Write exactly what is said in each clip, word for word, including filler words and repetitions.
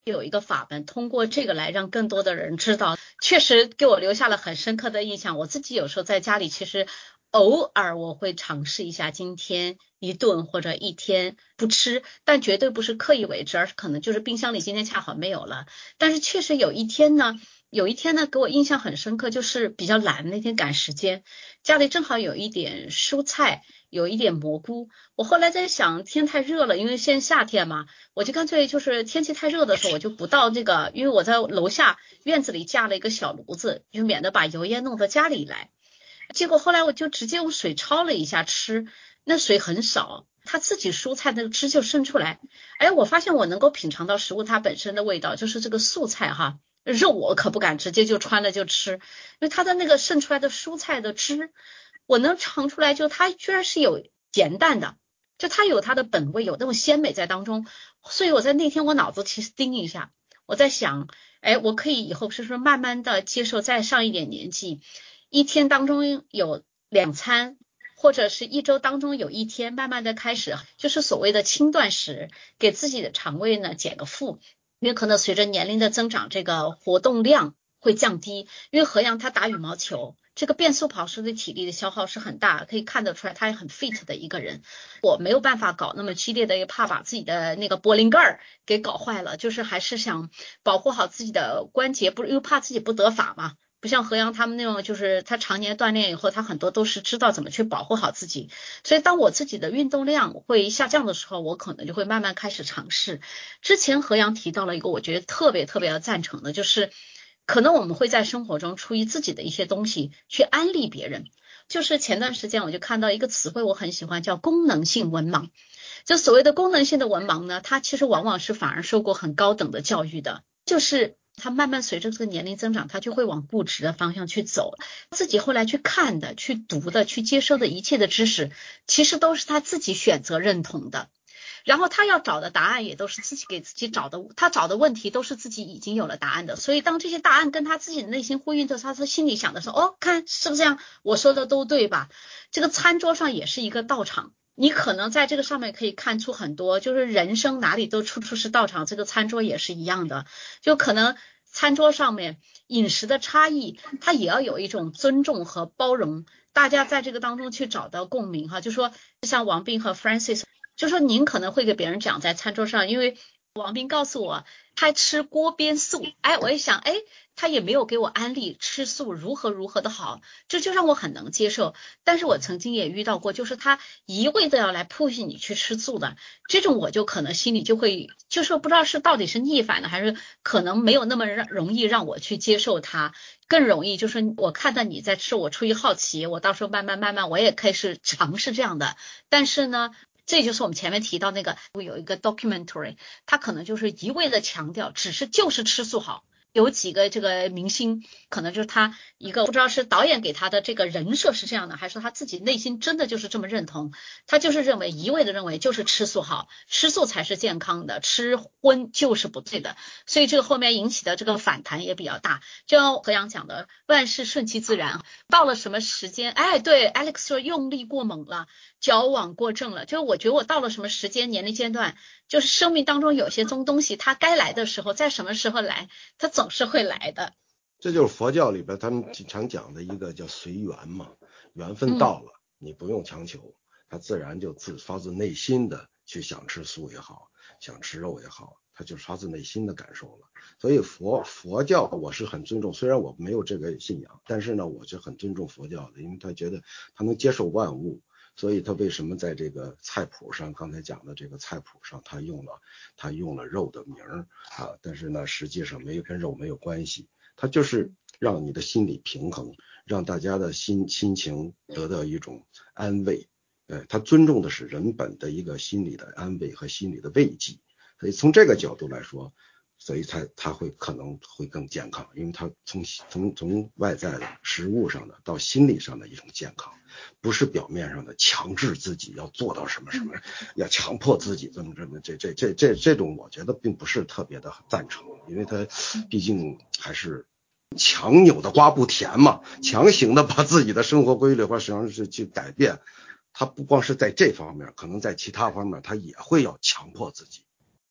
有一个法门，通过这个来让更多的人知道，确实给我留下了很深刻的印象。我自己有时候在家里，其实偶尔我会尝试一下今天一顿或者一天不吃，但绝对不是刻意为之，而是可能就是冰箱里今天恰好没有了。但是确实有一天呢，有一天呢给我印象很深刻，就是比较懒，那天赶时间，家里正好有一点蔬菜，有一点蘑菇。我后来在想，天太热了，因为现在夏天嘛，我就干脆就是天气太热的时候，我就不到这个，因为我在楼下院子里架了一个小炉子，就免得把油烟弄到家里来。结果后来我就直接用水焯了一下吃，那水很少，它自己蔬菜那个汁就渗出来。哎，我发现我能够品尝到食物它本身的味道，就是这个素菜哈。肉我可不敢直接就穿了就吃，因为它的那个渗出来的蔬菜的汁，我能尝出来，就它居然是有咸淡的，就它有它的本味，有那种鲜美在当中。所以我在那天我脑子其实叮一下，我在想，哎，我可以以后是不是慢慢的接受，再上一点年纪，一天当中有两餐，或者是一周当中有一天，慢慢的开始就是所谓的轻断食，给自己的肠胃呢减个负。因为可能随着年龄的增长，这个活动量会降低。因为何阳他打羽毛球，这个变速跑时的体力的消耗是很大，可以看得出来他也很 fit 的一个人。我没有办法搞那么激烈的，也怕把自己的那个柏林盖儿给搞坏了，就是还是想保护好自己的关节，不是又怕自己不得法嘛。不像何阳他们那种，就是他常年锻炼以后，他很多都是知道怎么去保护好自己。所以当我自己的运动量会下降的时候，我可能就会慢慢开始尝试。之前何阳提到了一个我觉得特别特别的赞成的，就是可能我们会在生活中出于自己的一些东西去安利别人。就是前段时间我就看到一个词汇我很喜欢，叫功能性文盲。就所谓的功能性的文盲呢，它其实往往是反而受过很高等的教育的，就是他慢慢随着这个年龄增长，他就会往固执的方向去走。自己后来去看的、去读的、去接收的一切的知识，其实都是他自己选择认同的。然后他要找的答案也都是自己给自己找的，他找的问题都是自己已经有了答案的。所以当这些答案跟他自己的内心呼应的时候，他心里想的是，哦，看是不是这样，我说的都对吧？这个餐桌上也是一个道场。你可能在这个上面可以看出很多，就是人生哪里都处处是道场，这个餐桌也是一样的。就可能餐桌上面饮食的差异，它也要有一种尊重和包容，大家在这个当中去找到共鸣哈。就说像王斌和 Francis， 就说您可能会给别人讲在餐桌上，因为王斌告诉我他吃锅边素，哎，我一想，哎，他也没有给我安利吃素如何如何的好，这就让我很能接受。但是我曾经也遇到过，就是他一味的要来 push 你去吃素的，这种我就可能心里就会，就是不知道是到底是逆反的，还是可能没有那么让容易让我去接受它，更容易就是我看到你在吃，我出于好奇，我到时候慢慢慢慢我也开始尝试这样的。但是呢，这就是我们前面提到那个有一个 documentary， 他可能就是一味的强调只是就是吃素好。有几个这个明星，可能就是他一个不知道是导演给他的这个人设是这样的，还是他自己内心真的就是这么认同，他就是认为一味的认为就是吃素好，吃素才是健康的，吃荤就是不对的。所以这个后面引起的这个反弹也比较大。就像何阳讲的，万事顺其自然，到了什么时间，哎，对 Alex 说用力过猛了，矫枉过正了，就是我觉得我到了什么时间年龄阶段，就是生命当中有些中东西它该来的时候，在什么时候来，它总是会来的。 这就是佛教里边他们经常讲的一个叫随缘嘛，缘分到了，嗯、你不用强求，他自然就自发自内心的去想吃素也好，想吃肉也好，他就发自内心的感受了。所以佛佛教我是很尊重，虽然我没有这个信仰，但是呢，我是很尊重佛教的，因为他觉得他能接受万物。所以他为什么在这个菜谱上，刚才讲的这个菜谱上，他用了他用了肉的名啊，但是呢，实际上没有跟肉没有关系，他就是让你的心理平衡，让大家的心心情得到一种安慰。呃，他尊重的是人本的一个心理的安慰和心理的慰藉，所以从这个角度来说，所以他他会可能会更健康，因为他从从从外在的食物上的到心理上的一种健康，不是表面上的强制自己要做到什么什么，要强迫自己这么这么这这这这这种，我觉得并不是特别的赞成，因为他毕竟还是强扭的瓜不甜嘛，强行的把自己的生活规律或实际上是去改变，他不光是在这方面，可能在其他方面他也会要强迫自己。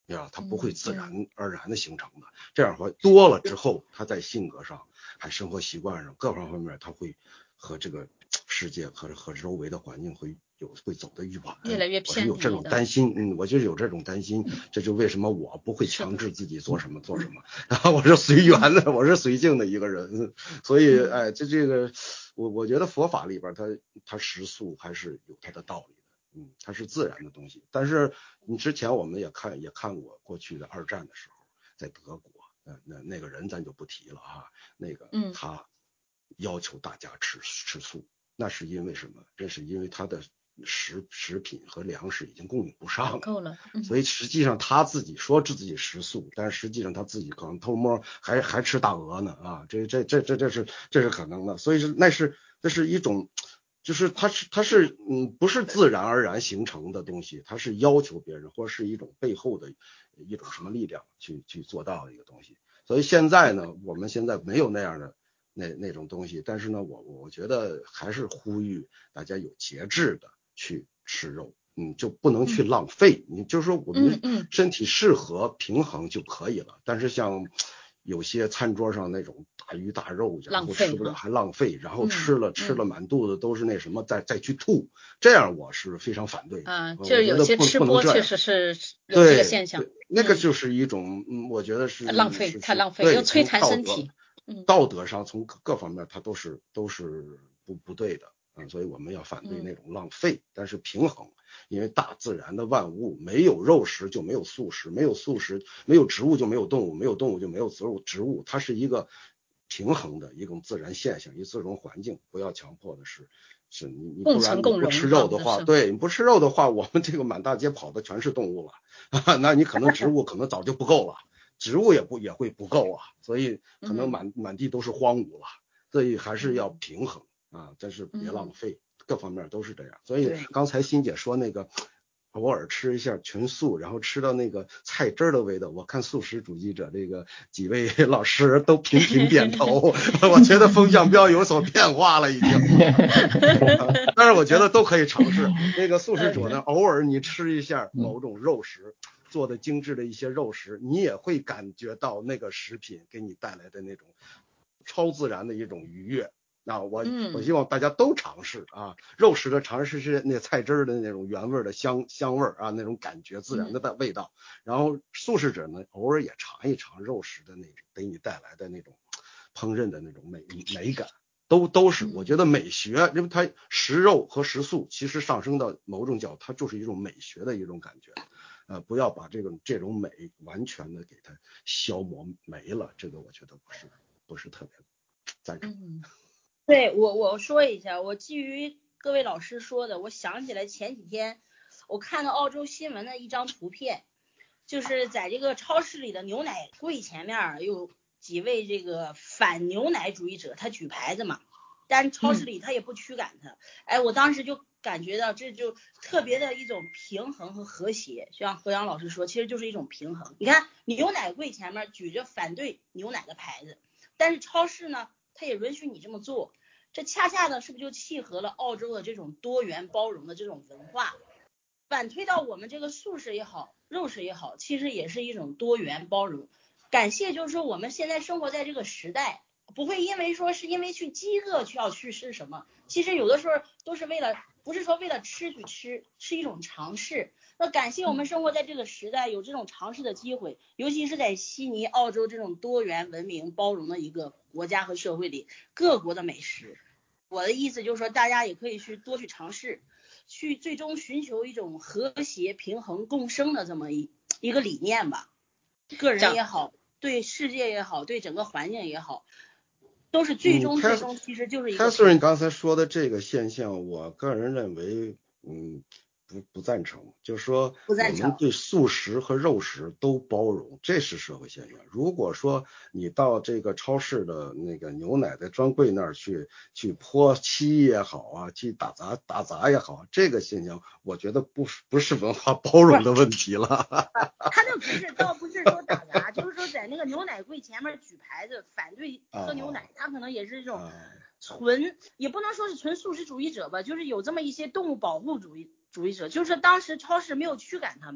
呀，它不会自然嗯而然的形成的。这样的话多了之后，他在性格上、还生活习惯上各方面，他会和这个世界和和周围的环境会有会走得愈远， 越来越我是有这种偏离的。 担心，嗯，我就有这种担心，这就为什么我不会强制自己做什么做什么，然后我是随缘的，我是随性的一个人，所以哎，这这个我我觉得佛法里边它它食素还是有它的道理的。嗯，它是自然的东西，但是你之前我们也看也看过过去的二战的时候，在德国，那那那个人咱就不提了啊，那个他要求大家吃吃素，那是因为什么？这是因为他的食食品和粮食已经供应不上了， 够了， 嗯、所以实际上他自己说自己食素，但是实际上他自己可能偷摸还还吃大鹅呢啊，这这这这这是这是可能的，所以是那是这是一种。就是它是它是嗯不是自然而然形成的东西，它是要求别人或者是一种背后的一种什么力量去去做到的一个东西。所以现在呢，我们现在没有那样的那那种东西，但是呢，我我觉得还是呼吁大家有节制的去吃肉，嗯，就不能去浪费。你就是说我们身体适合平衡就可以了，但是像有些餐桌上那种大鱼大肉，然后吃不了还浪费，然后吃了、嗯、吃了满肚子都是那什么，再再去吐，这样我是非常反对的。 啊，就是有些吃播确实是有这个现象， 那个就是一种，嗯，我觉得是浪费，太浪费，又摧残身体。 嗯，道德上从各方面它都是都是不不对的。嗯，所以我们要反对那种浪费，嗯、但是平衡，因为大自然的万物没有肉食就没有素食，没有素食没有植物就没有动物，没有动物就没有植物，植物它是一个平衡的一种自然现象，一自然环境，不要强迫的是，是你你不然你不吃肉的话，对，你不吃肉的话，我们这个满大街跑的全是动物了，啊、那你可能植物可能早就不够了，植物也不也会不够啊，所以可能满满地都是荒芜了，所以还是要平衡。啊，真是别浪费，嗯、各方面都是这样。所以刚才欣姐说那个，偶尔吃一下全素，然后吃到那个菜汁的味道，我看素食主义者这个几位老师都频频点头，我觉得风向标有所变化了已经。但是我觉得都可以尝试。那个素食者呢，偶尔你吃一下某种肉食。做的精致的一些肉食，你也会感觉到那个食品给你带来的那种超自然的一种愉悦。啊，我我希望大家都尝试啊，肉食的尝试是那菜汁的那种原味的香香味啊，那种感觉自然的的味道。然后素食者呢，偶尔也尝一尝肉食的那种给你带来的那种烹饪的那种美美感，都都是我觉得美学，因为它食肉和食素其实上升到某种角度，它就是一种美学的一种感觉。呃，不要把这个这种美完全的给它消磨没了，这个我觉得不是不是特别赞成。 嗯对我我说一下，我基于各位老师说的，我想起来前几天我看到澳洲新闻的一张图片，就是在这个超市里的牛奶柜前面有几位这个反牛奶主义者，他举牌子嘛，但超市里他也不驱赶他，嗯、哎，我当时就感觉到这就特别的一种平衡和和谐，就像何阳老师说，其实就是一种平衡。你看牛奶柜前面举着反对牛奶的牌子，但是超市呢，它也允许你这么做。这恰恰的是不是就契合了澳洲的这种多元包容的这种文化？反推到我们这个素食也好，肉食也好，其实也是一种多元包容。感谢就是说我们现在生活在这个时代，不会因为说是因为去饥饿去要去吃什么，其实有的时候都是为了，不是说为了吃去吃，是一种尝试。那感谢我们生活在这个时代，有这种尝试的机会，尤其是在悉尼、澳洲这种多元文明包容的一个国家和社会里，各国的美食。我的意思就是说，大家也可以去多去尝试，去最终寻求一种和谐、平衡、共生的这么一一个理念吧。个人也好，对世界也好，对整个环境也好，都是最终、嗯、最终其实就是一个。 Catherine 刚才说的这个现象，我个人认为，嗯。不不赞成，就是说我们对素食和肉食都包容，这是社会现象。如果说你到这个超市的那个牛奶的专柜那儿去去泼漆也好啊，去打杂打杂也好，这个现象我觉得不不是文化包容的问题了。 他那不是，倒不是说打杂，就是说在那个牛奶柜前面举牌子反对喝牛奶，他、啊、可能也是这种纯、啊，也不能说是纯素食主义者吧，就是有这么一些动物保护主义。主义者，就是当时超市没有驱赶他们，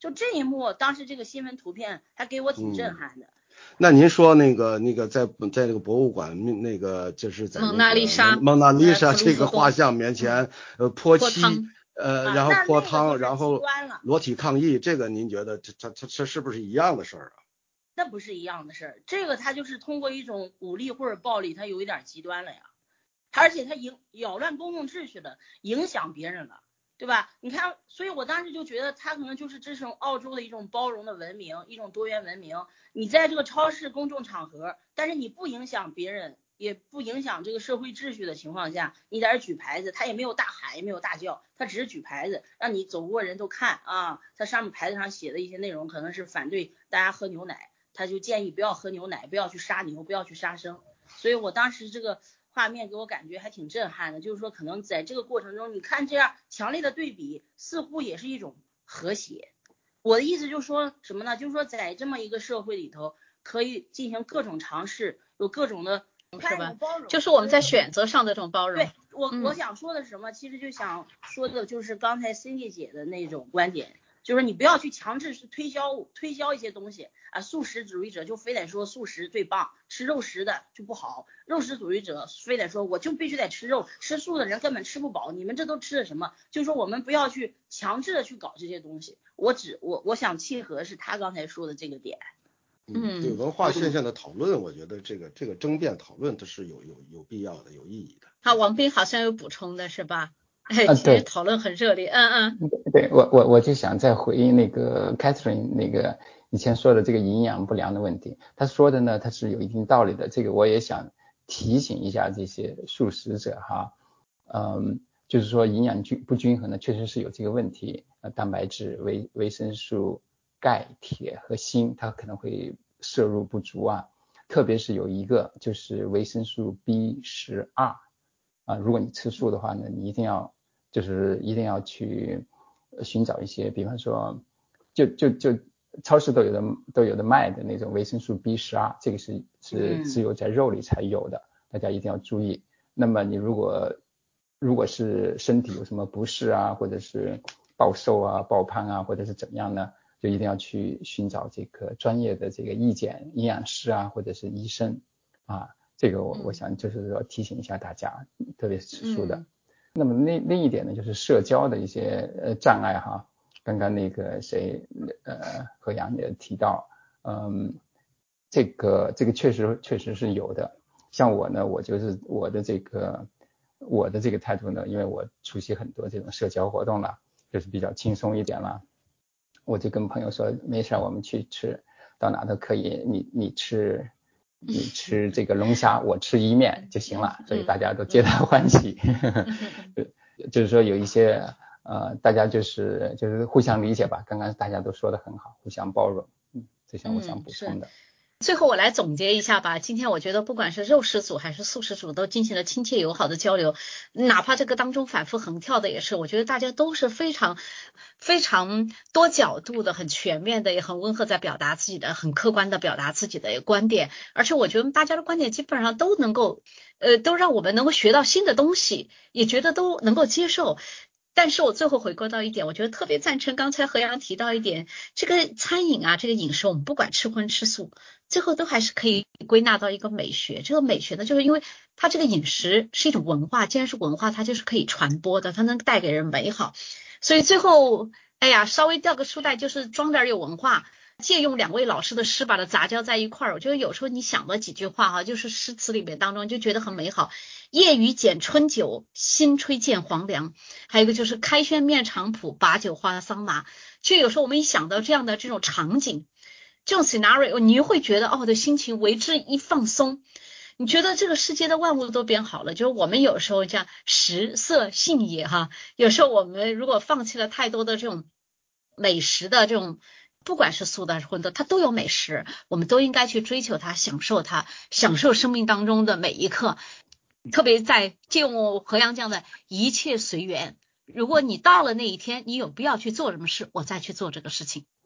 就这一幕，当时这个新闻图片还给我挺震撼的。 嗯那您说那个那个在在这个博物馆那个就是在那个蒙娜丽莎蒙娜丽莎这个画像面面前呃泼漆呃然后泼汤然后裸体抗议，这个您觉得这这这这是不是一样的事儿啊？ 那不是一样的事儿，这个他就是通过一种武力或者暴力，他有一点极端了呀，而且他影扰乱公共秩序的，影响别人了。对吧？你看，所以我当时就觉得他可能就是这种澳洲的一种包容的文明，一种多元文明。你在这个超市公众场合，但是你不影响别人，也不影响这个社会秩序的情况下，你在这举牌子，他也没有大喊，也没有大叫，他只是举牌子，让你走过人都看啊。他上面牌子上写的一些内容可能是反对大家喝牛奶，他就建议不要喝牛奶，不要去杀牛，不要去杀生。所以我当时这个画面给我感觉还挺震撼的，就是说可能在这个过程中，你看这样强烈的对比，似乎也是一种和谐。我的意思就是说什么呢？就是说在这么一个社会里头，可以进行各种尝试，有各种的是吧？就是我们在选择上的这种包容。 对，我、嗯、我想说的是什么？其实就想说的就是刚才 Cindy 姐的那种观点，就是你不要去强制是推销推销一些东西啊，素食主义者就非得说素食最棒，吃肉食的就不好，肉食主义者非得说我就必须得吃肉，吃素的人根本吃不饱，你们这都吃的什么？就是说我们不要去强制的去搞这些东西，我只我我想契合是他刚才说的这个点。 嗯，对文化现象的讨论，我觉得这个这个争辩讨论它是有有有必要的，有意义的。 好，王斌好像有补充的是吧？哎，其实讨论很热烈。嗯嗯，对我我我就想再回应那个 Catherine 那个以前说的这个营养不良的问题，他说的呢，他是有一定道理的。这个我也想提醒一下这些素食者哈，嗯，就是说营养均不均衡呢，确实是有这个问题。呃，蛋白质、维维生素、钙、铁和锌，它可能会摄入不足啊。特别是有一个就是维生素 B 十二 啊，如果你吃素的话呢，你一定要就是一定要去寻找一些，比方说就就就超市都有的都有的卖的那种维生素 B 十二，这个是是只有在肉里才有的，大家一定要注意。那么你如果如果是身体有什么不适啊，或者是暴瘦啊、暴胖啊，或者是怎么样呢，就一定要去寻找这个专业的这个意见，营养师啊，或者是医生啊。这个我我想就是说提醒一下大家，特别是吃素的。那么另另一点呢，就是社交的一些呃障碍哈。刚刚那个谁呃何阳也提到，嗯，这个这个确实确实是有的。像我呢，我就是我的这个我的这个态度呢，因为我出席很多这种社交活动了，就是比较轻松一点了。我就跟朋友说，没事，我们去吃，到哪都可以，你你吃你吃这个龙虾，我吃意面就行了，所以大家都皆大欢喜。就是说有一些呃，大家就是就是互相理解吧。刚刚大家都说的很好，互相包容。嗯，这些我想补充的。 最后我来总结一下吧，今天我觉得不管是肉食组还是素食组都进行了亲切友好的交流，哪怕这个当中反复横跳的也是，我觉得大家都是非常非常多角度的，很全面的，也很温和在表达自己的，很客观的表达自己的观点，而且我觉得大家的观点基本上都能够呃，都让我们能够学到新的东西，也觉得都能够接受。但是我最后回归到一点，我觉得特别赞成刚才何阳提到一点，这个餐饮啊，这个饮食，我们不管吃荤吃素，最后都还是可以归纳到一个美学。这个美学呢，就是因为它这个饮食是一种文化，既然是文化，它就是可以传播的，它能带给人美好。所以最后，哎呀，稍微掉个书袋，就是装点有文化。借用两位老师的诗把它杂交在一块儿，我觉得有时候你想的几句话哈，就是诗词里面当中就觉得很美好。夜雨剪春酒，新炊见黄粱。还有一个就是开轩面场圃，把酒话桑麻。就有时候我们一想到这样的这种场景，这种 scenario， 你会觉得哦，我的心情为之一放松。你觉得这个世界的万物都变好了，就是我们有时候这样食色性也哈，有时候我们如果放弃了太多的这种美食的这种。不管是素的还是荤的，它都有美食，我们都应该去追求它，享受它，享受生命当中的每一刻。特别在借用何阳这样的一切随缘，如果你到了那一天，你有必要去做什么事，我再去做这个事情。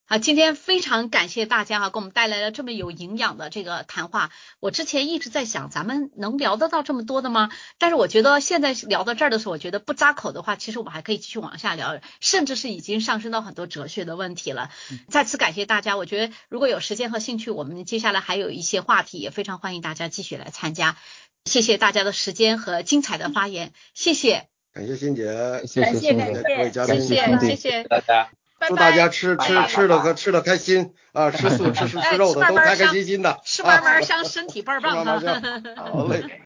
好，今天非常感谢大家哈，给我们带来了这么有营养的这个谈话。我之前一直在想，咱们能聊得到这么多的吗？但是我觉得现在聊到这儿的时候，我觉得不扎口的话，其实我们还可以继续往下聊，甚至是已经上升到很多哲学的问题了。再次感谢大家，我觉得如果有时间和兴趣，我们接下来还有一些话题，也非常欢迎大家继续来参加。谢谢大家的时间和精彩的发言，谢谢。 感谢欣姐， 谢谢欣姐， 各位嘉宾， 谢谢谢谢大家。 祝大家吃吃吃的和吃的开心啊，吃素吃吃吃肉的都开开心心的， 吃慢慢香，身体倍儿棒。 好嘞。